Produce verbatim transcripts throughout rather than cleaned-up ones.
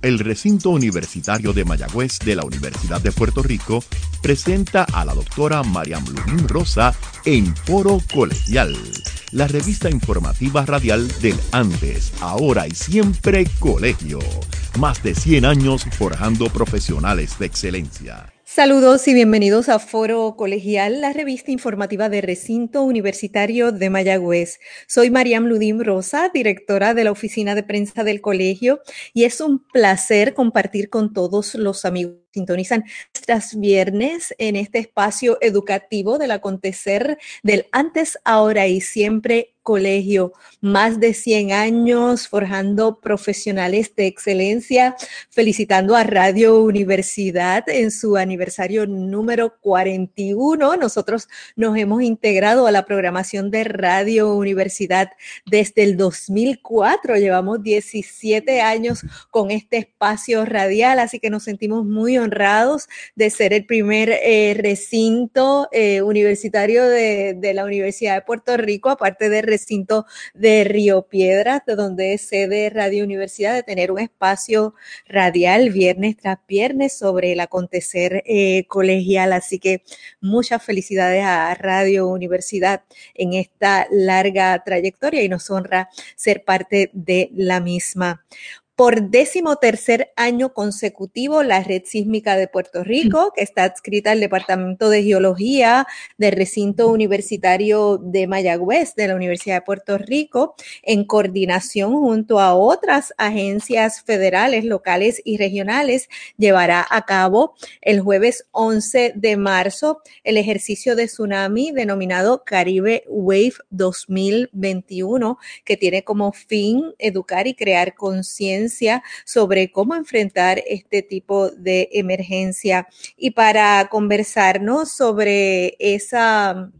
El recinto universitario de Mayagüez de la Universidad de Puerto Rico presenta a la doctora Mariam Ludín Rosa en Foro Colegial, la revista informativa radial del antes, ahora y siempre colegio. Más de cien años forjando profesionales de excelencia. Saludos y bienvenidos a Foro Colegial, la revista informativa de Recinto Universitario de Mayagüez. Soy Mariam Ludín Rosa, directora de la Oficina de Prensa del Colegio, y es un placer compartir con todos los amigos que sintonizan tras viernes en este espacio educativo del acontecer del antes, ahora y siempre colegio. Más de cien años forjando profesionales de excelencia, felicitando a Radio Universidad en su aniversario número cuarenta y uno. Nosotros nos hemos integrado a la programación de Radio Universidad desde el dos mil cuatro. Llevamos diecisiete años con este espacio radial, así que nos sentimos muy honrados de ser el primer eh, recinto eh, universitario de, de la Universidad de Puerto Rico, aparte del recinto de Río Piedras, de donde es sede Radio Universidad, de tener un espacio radial viernes tras viernes sobre el acontecer eh, colegial. Así que muchas felicidades a Radio Universidad en esta larga trayectoria y nos honra ser parte de la misma. Por décimo tercer año consecutivo, la Red Sísmica de Puerto Rico, que está adscrita al Departamento de Geología del Recinto Universitario de Mayagüez de la Universidad de Puerto Rico, en coordinación junto a otras agencias federales, locales y regionales, llevará a cabo el jueves once de marzo el ejercicio de tsunami denominado Caribe Wave dos mil veintiuno, que tiene como fin educar y crear conciencia sobre cómo enfrentar este tipo de emergencia. Y para conversarnos sobre esa...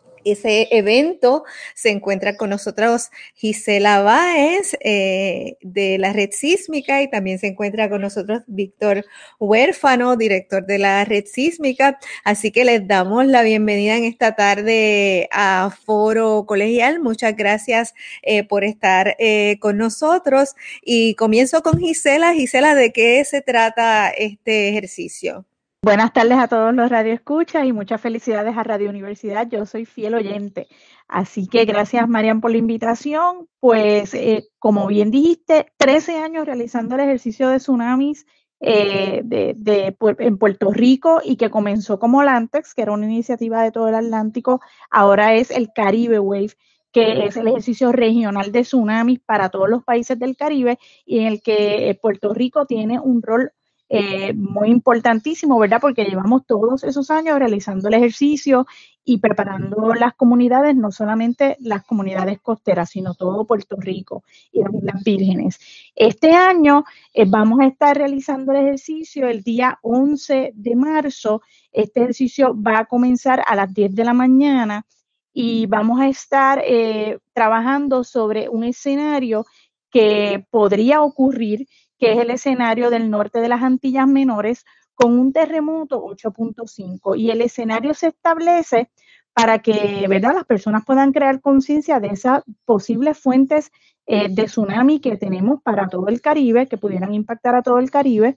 ese evento se encuentra con nosotros Gisela Báez eh, de la Red Sísmica, y también se encuentra con nosotros Víctor Huérfano, director de la Red Sísmica. Así que les damos la bienvenida en esta tarde a Foro Colegial. Muchas gracias eh, por estar eh, con nosotros. Y comienzo con Gisela. Gisela, ¿de qué se trata este ejercicio? Buenas tardes a todos los radioescuchas y muchas felicidades a Radio Universidad. Yo soy fiel oyente, así que gracias, Mariam, por la invitación. Pues, eh, como bien dijiste, trece años realizando el ejercicio de tsunamis eh, de, de, en Puerto Rico, y que comenzó como LANTEX, que era una iniciativa de todo el Atlántico. Ahora es el Caribe Wave, que es el ejercicio regional de tsunamis para todos los países del Caribe, y en el que Puerto Rico tiene un rol Eh, muy importantísimo, ¿verdad? Porque llevamos todos esos años realizando el ejercicio y preparando las comunidades, no solamente las comunidades costeras, sino todo Puerto Rico y las Islas Vírgenes. Este año eh, vamos a estar realizando el ejercicio el día once de marzo. Este ejercicio va a comenzar a las diez de la mañana y vamos a estar eh, trabajando sobre un escenario que podría ocurrir, que es el escenario del norte de las Antillas Menores, con un terremoto ocho punto cinco. Y el escenario se establece para que, ¿verdad?, las personas puedan crear conciencia de esas posibles fuentes eh, de tsunami que tenemos para todo el Caribe, que pudieran impactar a todo el Caribe,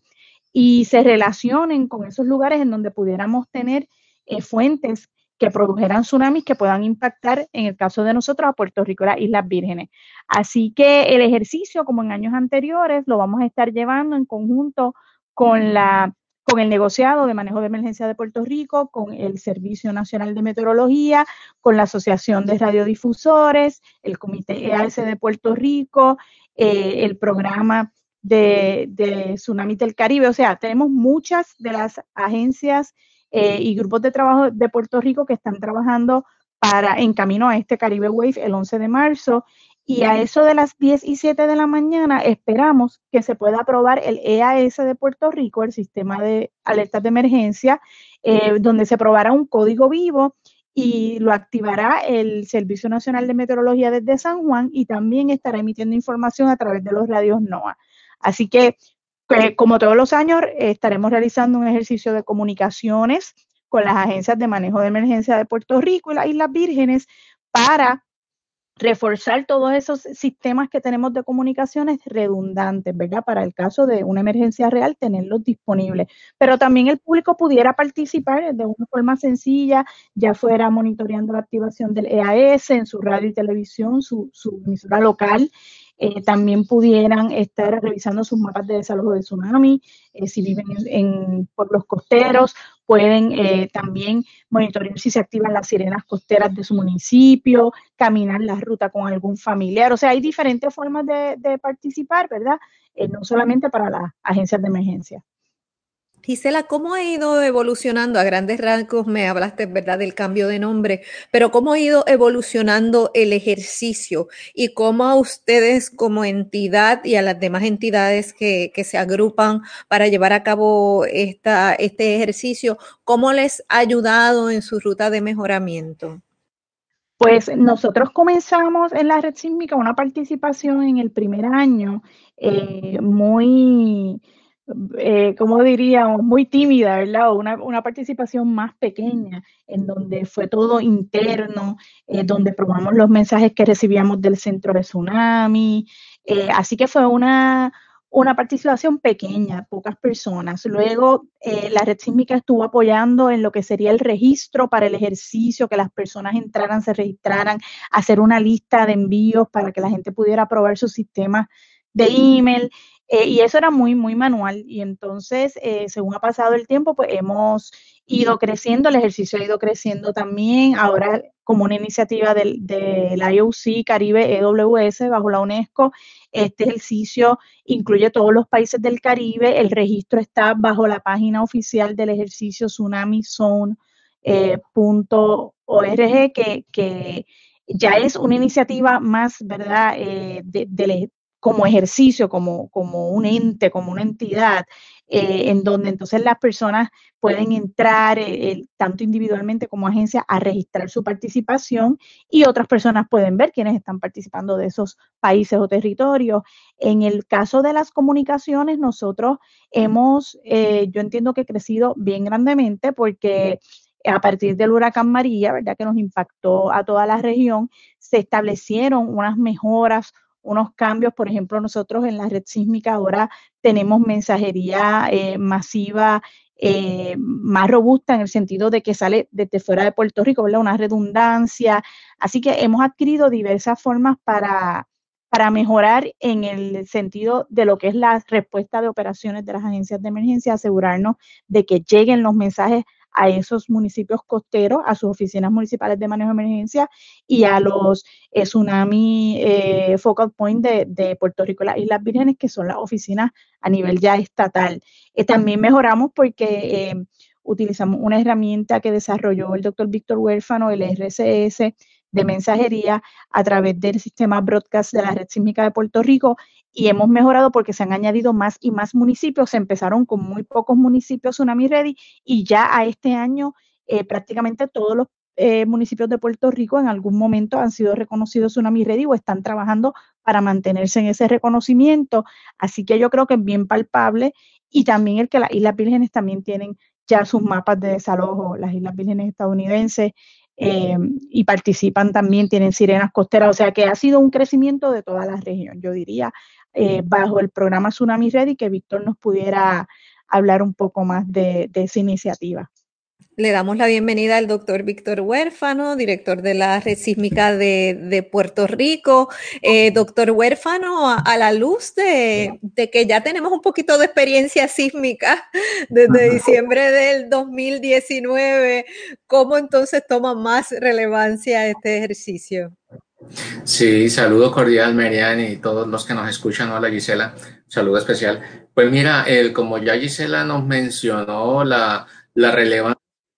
y se relacionen con esos lugares en donde pudiéramos tener eh, fuentes que produjeran tsunamis que puedan impactar, en el caso de nosotros, a Puerto Rico y las Islas Vírgenes. Así que el ejercicio, como en años anteriores, lo vamos a estar llevando en conjunto con, la, con el negociado de manejo de emergencia de Puerto Rico, con el Servicio Nacional de Meteorología, con la Asociación de Radiodifusores, el Comité E A S de Puerto Rico, eh, el programa de, de Tsunami del Caribe. O sea, tenemos muchas de las agencias Eh, y grupos de trabajo de Puerto Rico que están trabajando para en camino a este Caribe Wave el once de marzo, y a eso de las diez y siete de la mañana esperamos que se pueda aprobar el E A S de Puerto Rico, el sistema de alertas de emergencia, eh, donde se aprobará un código vivo y lo activará el Servicio Nacional de Meteorología desde San Juan, y también estará emitiendo información a través de los radios NOAA. Así que, pues, como todos los años, eh, estaremos realizando un ejercicio de comunicaciones con las agencias de manejo de emergencia de Puerto Rico y las Islas Vírgenes para reforzar todos esos sistemas que tenemos de comunicaciones redundantes, ¿verdad? Para el caso de una emergencia real, tenerlos disponibles. Pero también el público pudiera participar de una forma sencilla, ya fuera monitoreando la activación del E A S en su radio y televisión, su, su emisora local. Eh, también pudieran estar revisando sus mapas de desalojo de tsunami, eh, si viven en, en pueblos costeros, pueden eh, también monitorear si se activan las sirenas costeras de su municipio, caminar la ruta con algún familiar. O sea, hay diferentes formas de, de participar, ¿verdad? Eh, no solamente para las agencias de emergencia. Gisela, ¿cómo ha ido evolucionando? A grandes rasgos me hablaste, ¿verdad?, del cambio de nombre, pero ¿cómo ha ido evolucionando el ejercicio y cómo a ustedes como entidad y a las demás entidades que, que se agrupan para llevar a cabo esta, este ejercicio, cómo les ha ayudado en su ruta de mejoramiento? Pues nosotros comenzamos en la red sísmica una participación en el primer año eh, muy, eh, ¿cómo diríamos? Muy tímida, ¿verdad? Una, una participación más pequeña, en donde fue todo interno, eh, donde probamos los mensajes que recibíamos del centro de tsunami. Eh, así que fue una, una participación pequeña, pocas personas. Luego, eh, la red sísmica estuvo apoyando en lo que sería el registro para el ejercicio, que las personas entraran, se registraran, hacer una lista de envíos para que la gente pudiera probar su sistema de email. Eh, y eso era muy, muy manual. Y entonces, eh, según ha pasado el tiempo, pues hemos ido creciendo, el ejercicio ha ido creciendo también. Ahora, como una iniciativa del, del I O C Caribe E W S bajo la UNESCO, este ejercicio incluye todos los países del Caribe. El registro está bajo la página oficial del ejercicio tsunami zone punto org, que, que ya es una iniciativa más, ¿verdad?, eh, de, de, como ejercicio, como, como un ente, como una entidad, eh, en donde entonces las personas pueden entrar eh, tanto individualmente como agencia a registrar su participación, y otras personas pueden ver quiénes están participando de esos países o territorios. En el caso de las comunicaciones, nosotros hemos, eh, yo entiendo que crecido bien grandemente, porque a partir del huracán María, ¿verdad?, que nos impactó a toda la región, se establecieron unas mejoras, unos cambios. Por ejemplo, nosotros en la red sísmica ahora tenemos mensajería eh, masiva eh, más robusta, en el sentido de que sale desde fuera de Puerto Rico, ¿verdad?, una redundancia. Así que hemos adquirido diversas formas para, para mejorar en el sentido de lo que es la respuesta de operaciones de las agencias de emergencia, asegurarnos de que lleguen los mensajes a esos municipios costeros, a sus oficinas municipales de manejo de emergencia y a los eh, tsunami eh, focal point de, de Puerto Rico y las Islas Vírgenes, que son las oficinas a nivel ya estatal. Eh, también mejoramos porque eh, utilizamos una herramienta que desarrolló el doctor Víctor Huérfano, el R C S de mensajería, a través del sistema broadcast de la red sísmica de Puerto Rico, y hemos mejorado porque se han añadido más y más municipios. Se empezaron con muy pocos municipios Tsunami Ready, y ya a este año eh, prácticamente todos los eh, municipios de Puerto Rico en algún momento han sido reconocidos Tsunami Ready o están trabajando para mantenerse en ese reconocimiento. Así que yo creo que es bien palpable, y también el que las Islas Vírgenes también tienen ya sus mapas de desalojo, las Islas Vírgenes estadounidenses, eh, y participan también, tienen sirenas costeras. O sea que ha sido un crecimiento de toda la región, yo diría, eh, bajo el programa Tsunami Ready, que Víctor nos pudiera hablar un poco más de, de esa iniciativa. Le damos la bienvenida al doctor Víctor Huérfano, director de la Red Sísmica de, de Puerto Rico. Eh, doctor Huérfano, a, a la luz de, de que ya tenemos un poquito de experiencia sísmica desde diciembre del dos mil diecinueve, ¿cómo entonces toma más relevancia este ejercicio? Sí, saludo cordial, Marian, y todos los que nos escuchan. Hola, Gisela, saludo especial. Pues mira, el, como ya Gisela nos mencionó, la, la relevancia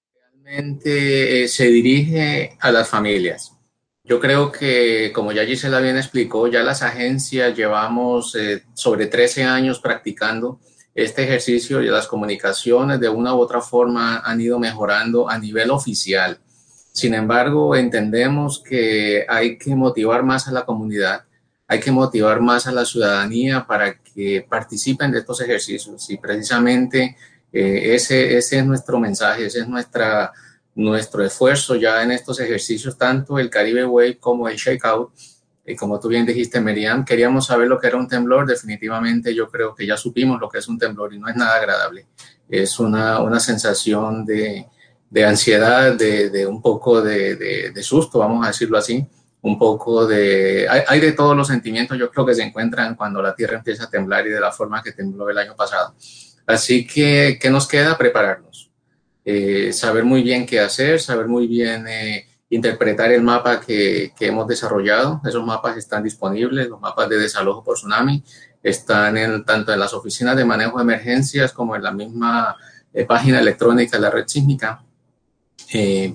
realmente eh, se dirige a las familias. Yo creo que, como ya Gisela bien explicó, ya las agencias llevamos eh, sobre trece años practicando este ejercicio, y las comunicaciones de una u otra forma han ido mejorando a nivel oficial. Sin embargo, entendemos que hay que motivar más a la comunidad, hay que motivar más a la ciudadanía para que participen de estos ejercicios, y precisamente eh, ese, ese es nuestro mensaje, esa es nuestra, nuestro esfuerzo ya en estos ejercicios, tanto el Caribe Wave como el Shakeout. Y como tú bien dijiste, Meriam, queríamos saber lo que era un temblor. Definitivamente yo creo que ya supimos lo que es un temblor y no es nada agradable. Es una, una sensación de, de ansiedad, de, de un poco de, de, de susto, vamos a decirlo así. Un poco de... Hay, hay de todos los sentimientos, yo creo que se encuentran cuando la Tierra empieza a temblar y de la forma que tembló el año pasado. Así que, ¿qué nos queda? Prepararnos. Eh, saber muy bien qué hacer, saber muy bien... Eh, interpretar el mapa que, que hemos desarrollado. Esos mapas están disponibles, los mapas de desalojo por tsunami, están en, tanto en las oficinas de manejo de emergencias como en la misma eh, página electrónica de la red sísmica. Eh,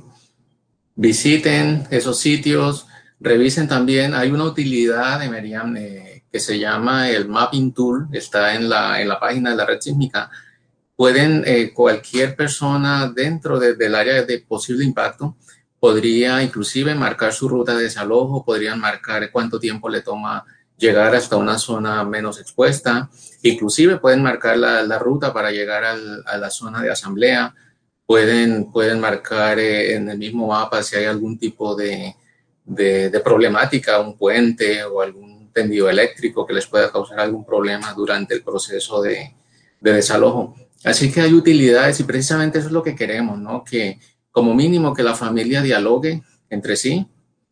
visiten esos sitios, revisen también, hay una utilidad de Meriam eh, que se llama el Mapping Tool, está en la, en la página de la red sísmica. Pueden, eh, cualquier persona dentro de, del área de posible impacto podría inclusive marcar su ruta de desalojo, podrían marcar cuánto tiempo le toma llegar hasta una zona menos expuesta, inclusive pueden marcar la, la ruta para llegar al, a la zona de asamblea, pueden, pueden marcar eh, en el mismo mapa si hay algún tipo de, de, de problemática, un puente o algún tendido eléctrico que les pueda causar algún problema durante el proceso de, de desalojo. Así que hay utilidades y precisamente eso es lo que queremos, ¿no? Que como mínimo que la familia dialogue entre sí,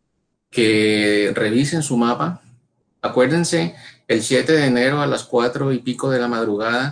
que revisen su mapa. Acuérdense, el siete de enero a las cuatro y pico de la madrugada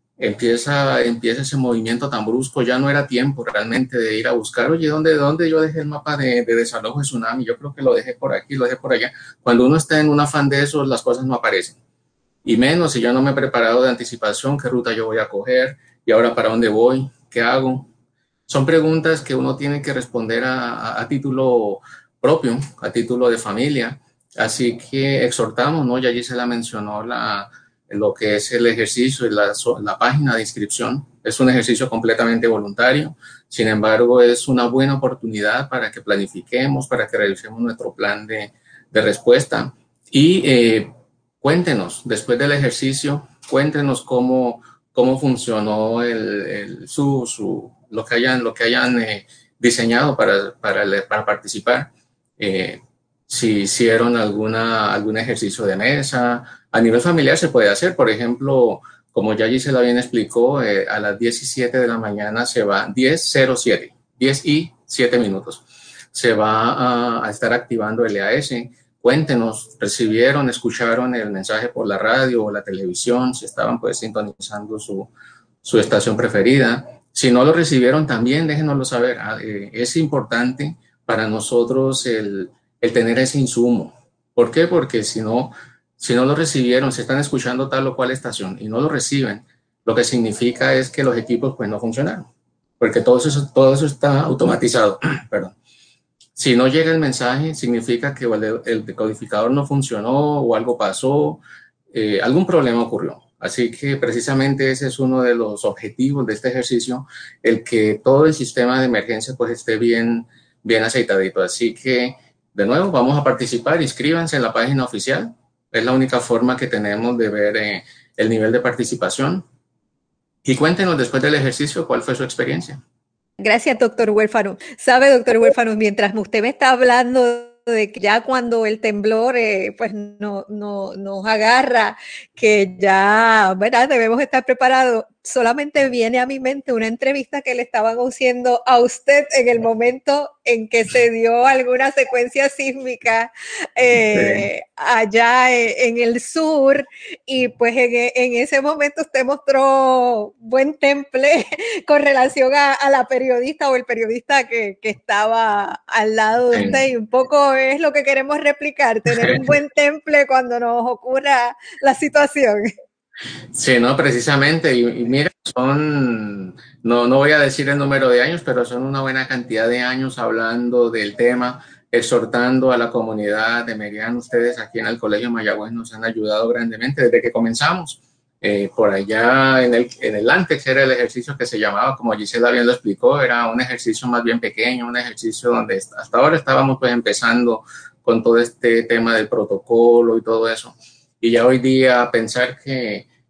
empieza, empieza ese movimiento tan brusco, ya no era tiempo realmente de ir a buscar, oye, ¿dónde, dónde yo dejé el mapa de, de desalojo de tsunami? Yo creo que lo dejé por aquí, lo dejé por allá. Cuando uno está en un afán de esos, las cosas no aparecen. Y menos si yo no me he preparado de anticipación, qué ruta yo voy a coger, y ahora para dónde voy, qué hago. Son preguntas que uno tiene que responder a, a, a título propio, a título de familia. Así que exhortamos, ¿no? Ya Gisela mencionó la, lo que es el ejercicio y la, la página de inscripción. Es un ejercicio completamente voluntario. Sin embargo, es una buena oportunidad para que planifiquemos, para que revisemos nuestro plan de, de respuesta. Y eh, cuéntenos, después del ejercicio, cuéntenos cómo, cómo funcionó el, el, su... su lo que hayan, lo que hayan eh, diseñado para, para, para participar. Eh, si hicieron alguna, algún ejercicio de mesa. A nivel familiar se puede hacer, por ejemplo, como ya Gisela bien explicó, eh, a las diez y siete de la mañana se va, diez cero siete, diez y siete minutos, se va a, a estar activando el E A S. Cuéntenos, recibieron, escucharon el mensaje por la radio o la televisión, si estaban pues sintonizando su, su estación preferida. Si no lo recibieron también, déjenoslo saber. Es importante para nosotros el, el tener ese insumo. ¿Por qué? Porque si no, si no lo recibieron, se están escuchando tal o cual estación y no lo reciben, lo que significa es que los equipos pues no funcionaron, porque todo eso, todo eso está automatizado. Perdón. Si no llega el mensaje, significa que el, el decodificador no funcionó o algo pasó, eh, algún problema ocurrió. Así que precisamente ese es uno de los objetivos de este ejercicio, el que todo el sistema de emergencia pues esté bien, bien aceitadito. Así que, de nuevo, vamos a participar, inscríbanse en la página oficial. Es la única forma que tenemos de ver eh, el nivel de participación. Y cuéntenos después del ejercicio cuál fue su experiencia. Gracias, doctor Huérfano. Sabe, doctor Huérfano, mientras usted me está hablando de que ya cuando el temblor eh, pues no, no, nos agarra, que ya, ¿verdad? Debemos estar preparados. Solamente viene a mi mente una entrevista que le estaban haciendo a usted en el momento en que se dio alguna secuencia sísmica eh, sí. allá en el sur, y pues en, en ese momento usted mostró buen temple con relación a, a la periodista o el periodista que, que estaba al lado de usted, y un poco es lo que queremos replicar, tener un buen temple cuando nos ocurra la situación. Sí, no, precisamente, y, y mira, son, no, no voy a decir el número de años, pero son una buena cantidad de años hablando del tema, exhortando a la comunidad de Meriam. Ustedes aquí en el Colegio Mayagüez nos han ayudado grandemente desde que comenzamos. Eh, por allá en el, en el antes era el ejercicio que se llamaba, como Gisela bien lo explicó, era un ejercicio más bien pequeño, un ejercicio donde hasta ahora estábamos pues empezando con todo este tema del protocolo y todo eso. Y ya hoy día pensar que,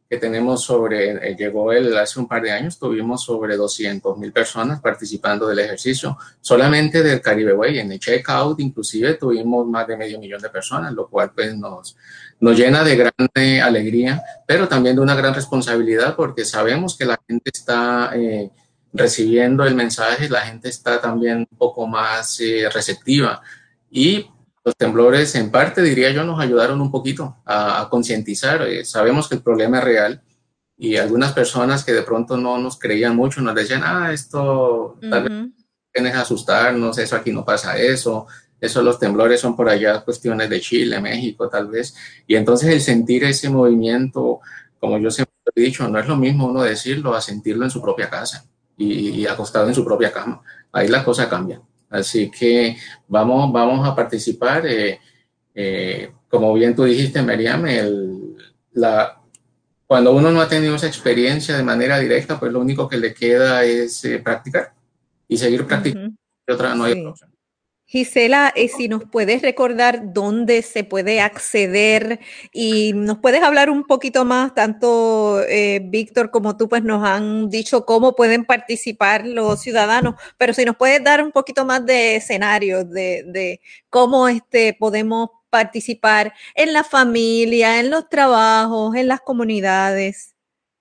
que tenemos sobre, eh, llegó el, hace un par de años, tuvimos sobre doscientas mil personas participando del ejercicio, solamente del Caribe Way. En el checkout inclusive tuvimos más de medio millón de personas, lo cual pues nos, nos llena de gran alegría, pero también de una gran responsabilidad, porque sabemos que la gente está eh, recibiendo el mensaje, la gente está también un poco más eh, receptiva, y los temblores, en parte, diría yo, nos ayudaron un poquito a, a concientizar. Eh, sabemos que el problema es real, y algunas personas que de pronto no nos creían mucho nos decían, ah, esto tal vez Uh-huh. tienes que asustarnos, eso aquí no pasa eso, eso los temblores son por allá cuestiones de Chile, México, tal vez. Y entonces el sentir ese movimiento, como yo siempre he dicho, no es lo mismo uno decirlo a sentirlo en su propia casa y, y acostado en su propia cama. Ahí la cosa cambia. Así que vamos, vamos a participar. Eh, eh, como bien tú dijiste, Miriam, el, la, cuando uno no ha tenido esa experiencia de manera directa, pues lo único que le queda es eh, practicar y seguir practicando. Uh-huh. Otra, no hay otra Sí. opción. Gisela, eh, si nos puedes recordar dónde se puede acceder y nos puedes hablar un poquito más, tanto eh, Víctor como tú, pues nos han dicho cómo pueden participar los ciudadanos, pero si nos puedes dar un poquito más de escenarios de, de cómo este, podemos participar en la familia, en los trabajos, en las comunidades.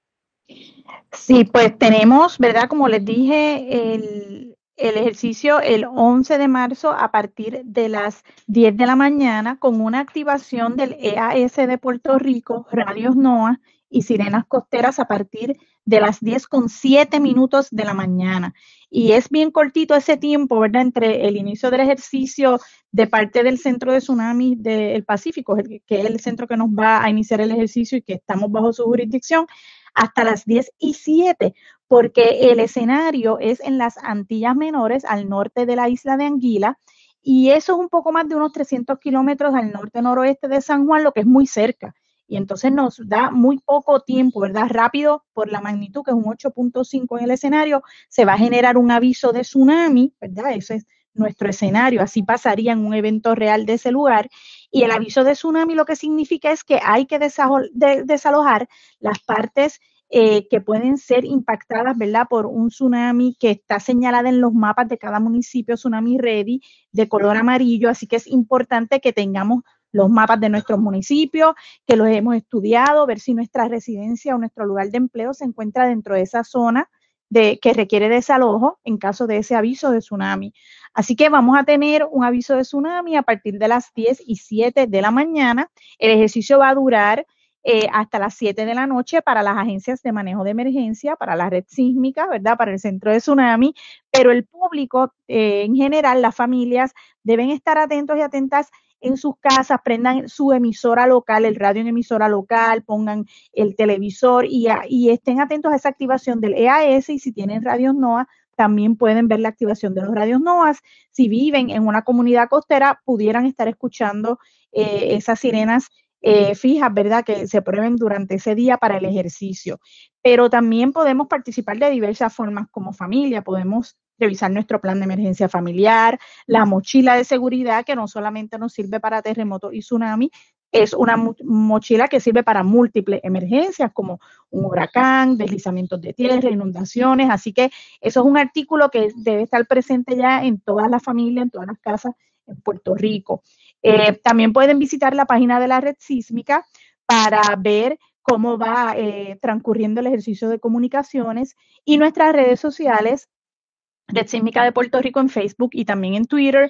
Sí, pues tenemos, ¿verdad? Como les dije, el, el ejercicio el once de marzo a partir de las diez de la mañana con una activación del E A S de Puerto Rico, Radios NOAA y Sirenas Costeras a partir de las diez con siete minutos de la mañana. Y es bien cortito ese tiempo, ¿verdad? Entre el inicio del ejercicio de parte del Centro de Tsunami del Pacífico, que es el centro que nos va a iniciar el ejercicio y que estamos bajo su jurisdicción, hasta las diez y siete, porque el escenario es en las Antillas Menores, al norte de la isla de Anguila, y eso es un poco más de unos trescientos kilómetros al norte-noroeste de San Juan, lo que es muy cerca. Y entonces nos da muy poco tiempo, ¿verdad? Rápido, por la magnitud, que es un ocho punto cinco en el escenario, se va a generar un aviso de tsunami, ¿verdad? Ese es nuestro escenario, así pasaría en un evento real de ese lugar. Y el aviso de tsunami lo que significa es que hay que desalojar las partes eh, que pueden ser impactadas, ¿verdad? Por un tsunami que está señalada en los mapas de cada municipio, Tsunami Ready, de color amarillo, así que es importante que tengamos los mapas de nuestros municipios, que los hemos estudiado, ver si nuestra residencia o nuestro lugar de empleo se encuentra dentro de esa zona de, que requiere desalojo en caso de ese aviso de tsunami. Así que vamos a tener un aviso de tsunami a partir de las diez y siete de la mañana. El ejercicio va a durar eh, hasta las siete de la noche para las agencias de manejo de emergencia, para la red sísmica, ¿verdad? Para el centro de tsunami, pero el público eh, en general, las familias, deben estar atentos y atentas en sus casas, prendan su emisora local, el radio en emisora local, pongan el televisor y, a, y estén atentos a esa activación del E A S, y si tienen radios NOAA, también pueden ver la activación de los radios NOAA. Si viven en una comunidad costera, pudieran estar escuchando eh, esas sirenas eh, fijas, ¿verdad? Que se prueben durante ese día para el ejercicio. Pero también podemos participar de diversas formas como familia, podemos revisar nuestro plan de emergencia familiar, la mochila de seguridad, que no solamente nos sirve para terremotos y tsunami, es una mochila que sirve para múltiples emergencias como un huracán, deslizamientos de tierra, inundaciones, así que eso es un artículo que debe estar presente ya en todas las familias, en todas las casas en Puerto Rico. Eh, también pueden visitar la página de la red sísmica para ver cómo va eh, transcurriendo el ejercicio de comunicaciones, y nuestras redes sociales, Red Sísmica de Puerto Rico en Facebook y también en Twitter,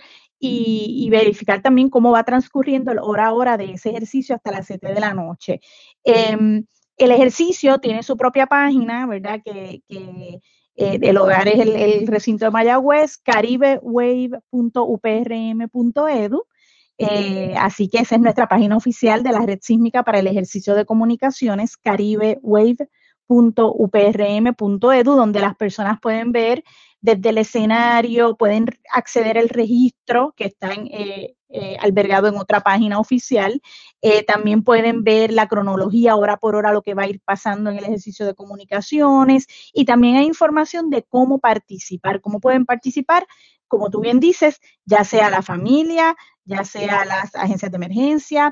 y, y verificar también cómo va transcurriendo el hora a hora de ese ejercicio hasta las siete de la noche. Eh, el ejercicio tiene su propia página, ¿verdad? Que, que eh, el hogar es el, el recinto de Mayagüez, caribewave punto u p r m punto e d u. Eh, así que esa es nuestra página oficial de la red sísmica para el ejercicio de comunicaciones, caribewave punto u p r m punto e d u, donde las personas pueden ver desde el escenario, pueden acceder al registro que está en, eh, eh, albergado en otra página oficial. Eh, también pueden ver la cronología hora por hora, lo que va a ir pasando en el ejercicio de comunicaciones, y también hay información de cómo participar, cómo pueden participar, como tú bien dices, ya sea la familia, ya sea las agencias de emergencia,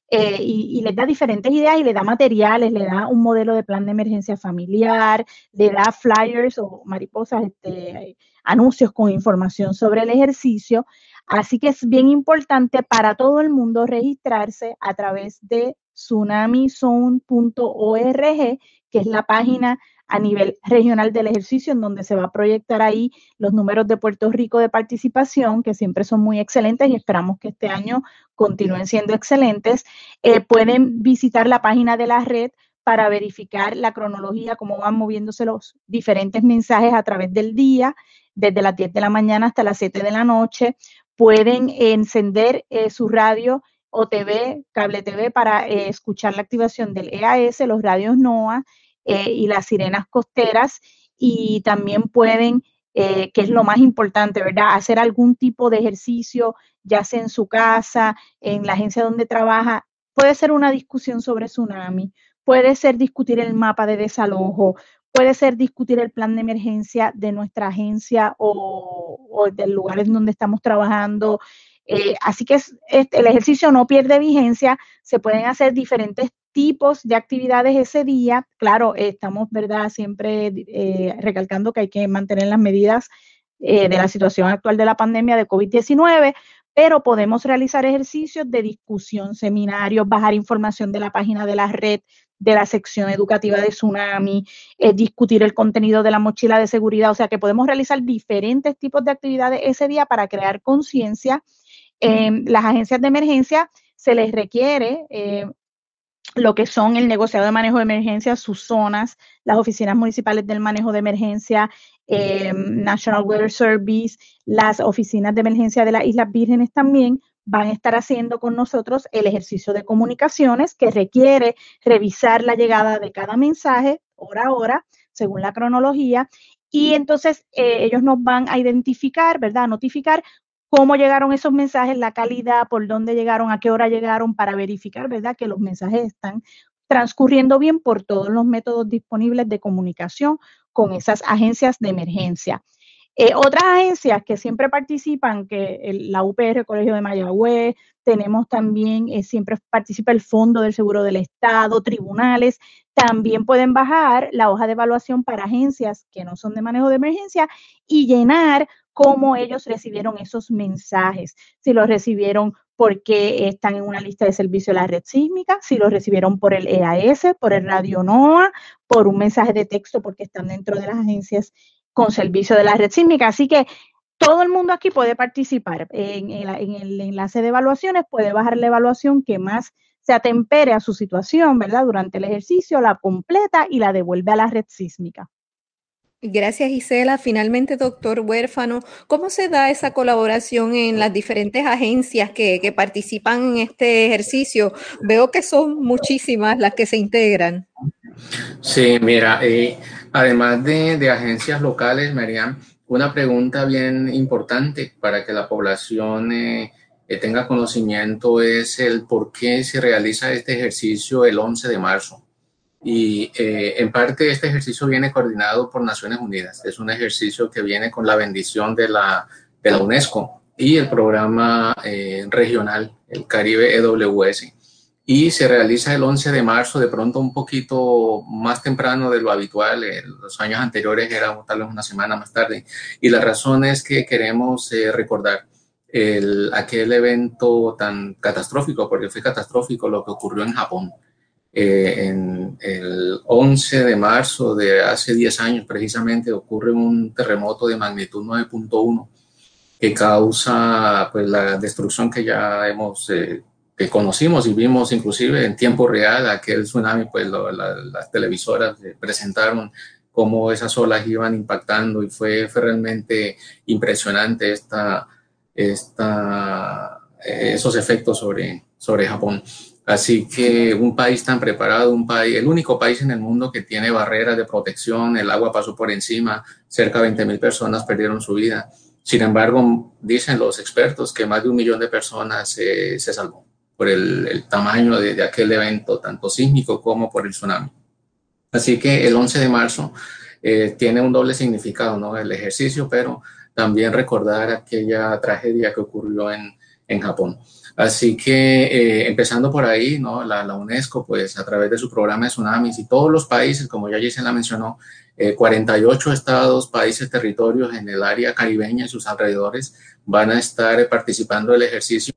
eh, y, y les da diferentes ideas y le da materiales, le da un modelo de plan de emergencia familiar, le da flyers o mariposas, este, anuncios con información sobre el ejercicio. Así que es bien importante para todo el mundo registrarse a través de tsunami zone punto org, que es la página a nivel regional del ejercicio, en donde se va a proyectar ahí los números de Puerto Rico de participación, que siempre son muy excelentes y esperamos que este año continúen siendo excelentes. Eh, pueden visitar la página de la red para verificar la cronología, cómo van moviéndose los diferentes mensajes a través del día, desde las diez de la mañana hasta las siete de la noche. Pueden encender eh, su radio o T V, cable T V, para eh, escuchar la activación del E A S, los radios NOAA eh, y las sirenas costeras, y también pueden, eh, que es lo más importante, ¿verdad?, hacer algún tipo de ejercicio, ya sea en su casa, en la agencia donde trabaja. Puede ser una discusión sobre tsunami, puede ser discutir el mapa de desalojo, puede ser discutir el plan de emergencia de nuestra agencia o, o del lugar en donde estamos trabajando. Eh, así que es, es, el ejercicio no pierde vigencia, se pueden hacer diferentes tipos de actividades ese día. Claro, eh, estamos, ¿verdad?, siempre eh, recalcando que hay que mantener las medidas eh, de la situación actual de la pandemia de COVID diecinueve, pero podemos realizar ejercicios de discusión, seminarios, bajar información de la página de la red, de la sección educativa de Tsunami, eh, discutir el contenido de la mochila de seguridad. O sea que podemos realizar diferentes tipos de actividades ese día para crear conciencia. Eh, las agencias de emergencia se les requiere eh, lo que son el negociado de manejo de emergencia, sus zonas, las oficinas municipales del manejo de emergencia, eh, National Weather Service, las oficinas de emergencia de las Islas Vírgenes también van a estar haciendo con nosotros el ejercicio de comunicaciones que requiere revisar la llegada de cada mensaje hora a hora, según la cronología, y entonces eh, ellos nos van a identificar, ¿verdad?, a notificar cómo llegaron esos mensajes, la calidad, por dónde llegaron, a qué hora llegaron, para verificar, ¿verdad?, que los mensajes están transcurriendo bien por todos los métodos disponibles de comunicación con esas agencias de emergencia. Eh, otras agencias que siempre participan, que el, la U P R, Colegio de Mayagüez, tenemos también, eh, siempre participa el Fondo del Seguro del Estado, tribunales, también pueden bajar la hoja de evaluación para agencias que no son de manejo de emergencia y llenar cómo ellos recibieron esos mensajes, si los recibieron porque están en una lista de servicio de la red sísmica, si los recibieron por el E A S, por el radio NOAA, por un mensaje de texto porque están dentro de las agencias con servicio de la red sísmica. Así que todo el mundo aquí puede participar en el, en el enlace de evaluaciones, puede bajar la evaluación que más se atempere a su situación, ¿verdad?, durante el ejercicio, la completa y la devuelve a la red sísmica. Gracias, Gisela. Finalmente, doctor Huérfano, ¿cómo se da esa colaboración en las diferentes agencias que, que participan en este ejercicio? Veo que son muchísimas las que se integran. Sí, mira, eh, además de, de agencias locales, Mariam, una pregunta bien importante para que la población eh, eh, tenga conocimiento es el por qué se realiza este ejercicio el once de marzo. Y eh, en parte este ejercicio viene coordinado por Naciones Unidas. Es un ejercicio que viene con la bendición de la, de la UNESCO y el programa eh, regional, el Caribe E W S. Y se realiza el once de marzo, de pronto un poquito más temprano de lo habitual. En los años anteriores era tal vez una semana más tarde. Y la razón es que queremos eh, recordar el, aquel evento tan catastrófico, porque fue catastrófico lo que ocurrió en Japón. Eh, en el once de marzo de hace diez años precisamente ocurre un terremoto de magnitud nueve punto uno que causa pues la destrucción que ya hemos eh, que conocimos y vimos inclusive en tiempo real. Aquel tsunami, pues lo, la, las televisoras presentaron cómo esas olas iban impactando y fue, fue realmente impresionante esta, esta, eh, esos efectos sobre, sobre Japón. Así que un país tan preparado, un país, el único país en el mundo que tiene barreras de protección, el agua pasó por encima, cerca de veinte mil personas perdieron su vida. Sin embargo, dicen los expertos que más de un millón de personas eh, se salvó por el, el tamaño de, de aquel evento, tanto sísmico como por el tsunami. Así que el once de marzo eh, tiene un doble significado, ¿no?, el ejercicio, pero también recordar aquella tragedia que ocurrió en, en Japón. Así que eh, empezando por ahí, ¿no? La, la UNESCO, pues a través de su programa de tsunamis y todos los países, como ya Gisela mencionó, eh, cuarenta y ocho estados, países, territorios en el área caribeña y sus alrededores van a estar participando del ejercicio.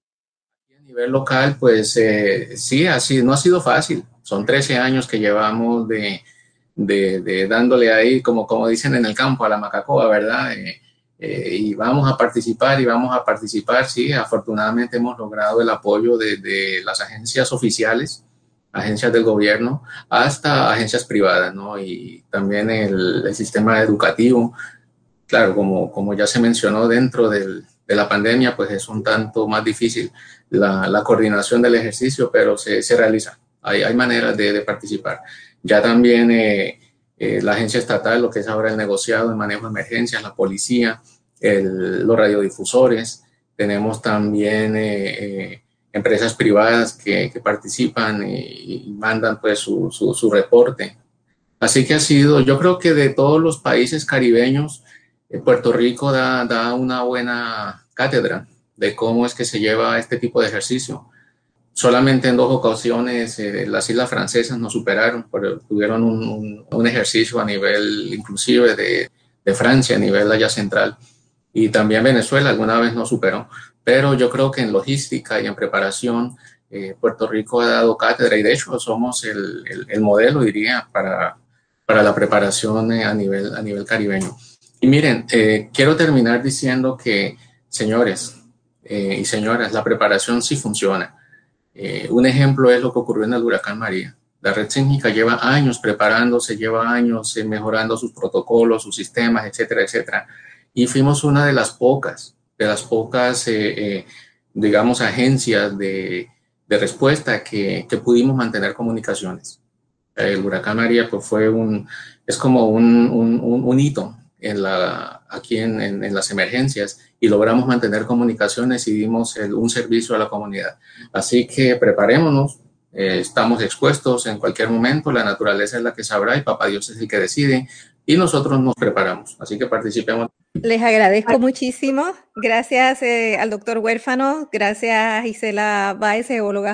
A nivel local, pues eh, sí, así, no ha sido fácil. Son trece años que llevamos de, de, de dándole ahí, como, como dicen en el campo, a la macacoa, ¿verdad? Eh, eh, y vamos a participar y vamos a participar, sí. Afortunadamente hemos logrado el apoyo de, de las agencias oficiales, agencias del gobierno, hasta agencias privadas, ¿no? Y también el, el sistema educativo. Claro, como, como ya se mencionó dentro del, de la pandemia, pues es un tanto más difícil la, la coordinación del ejercicio, pero se, se realiza. Hay, hay maneras de, de participar. Ya también eh, eh, la agencia estatal, lo que es ahora el negociado de manejo de emergencias, la policía, el, los radiodifusores, tenemos también eh, eh, empresas privadas que, que participan y, y mandan pues su, su, su reporte. Así que ha sido, yo creo que de todos los países caribeños, Puerto Rico da, da una buena cátedra de cómo es que se lleva este tipo de ejercicio. Solamente en dos ocasiones eh, las islas francesas nos superaron, pero tuvieron un, un, un ejercicio a nivel inclusive de, de Francia, a nivel allá central, y también Venezuela alguna vez nos superó. Pero yo creo que en logística y en preparación, eh, Puerto Rico ha dado cátedra y de hecho somos el, el, el modelo, diría, para, para la preparación eh, a, nivel, a nivel caribeño. Y miren, eh, quiero terminar diciendo que, señores eh, y señoras, la preparación sí funciona. Eh, un ejemplo es lo que ocurrió en el huracán María. La red sísmica lleva años preparándose, lleva años eh, mejorando sus protocolos, sus sistemas, etcétera, etcétera. Y fuimos una de las pocas, de las pocas, eh, eh, digamos, agencias de, de respuesta que, que pudimos mantener comunicaciones. El huracán María pues, fue un, es como un, un, un, un hito en la, aquí en, en, en las emergencias y logramos mantener comunicaciones y dimos el, un servicio a la comunidad. Así que preparémonos, eh, estamos expuestos en cualquier momento, la naturaleza es la que sabrá y Papá Dios es el que decide y nosotros nos preparamos, así que participemos. Les agradezco muchísimo. Gracias eh, al doctor Huérfano, gracias a Gisela Báez, geóloga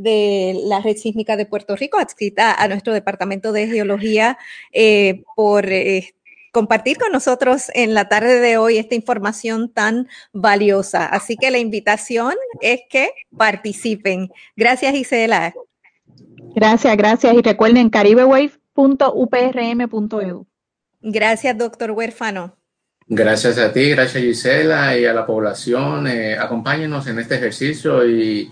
de la Red Sísmica de Puerto Rico, adscrita a nuestro Departamento de Geología, eh, por eh, compartir con nosotros en la tarde de hoy esta información tan valiosa. Así que la invitación es que participen. Gracias, Gisela. Gracias, gracias. Y recuerden caribewave punto u p r m punto e d u. Gracias, doctor Huérfano. Gracias a ti, gracias Gisela y a la población. Eh, acompáñenos en este ejercicio y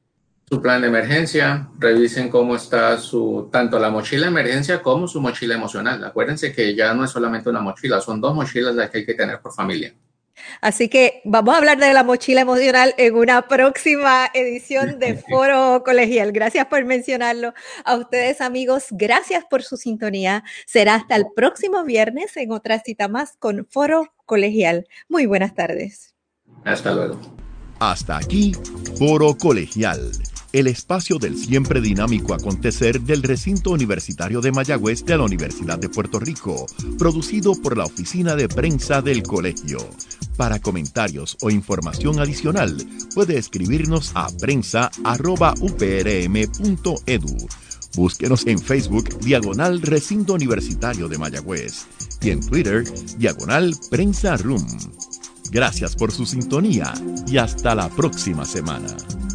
su plan de emergencia. Revisen cómo está su tanto la mochila de emergencia como su mochila emocional. Acuérdense que ya no es solamente una mochila, son dos mochilas las que hay que tener por familia. Así que vamos a hablar de la mochila emocional en una próxima edición de Foro Colegial. Gracias por mencionarlo. A ustedes, amigos, gracias por su sintonía. Será hasta el próximo viernes en otra cita más con Foro Colegial. Muy buenas tardes. Hasta luego. Hasta aquí, Foro Colegial, el espacio del siempre dinámico acontecer del recinto universitario de Mayagüez de la Universidad de Puerto Rico, producido por la Oficina de Prensa del Colegio. Para comentarios o información adicional, puede escribirnos a prensa arroba u p r m punto e d u. Búsquenos en Facebook, diagonal Recinto Universitario de Mayagüez, y en Twitter, diagonal Prensa Room. Gracias por su sintonía y hasta la próxima semana.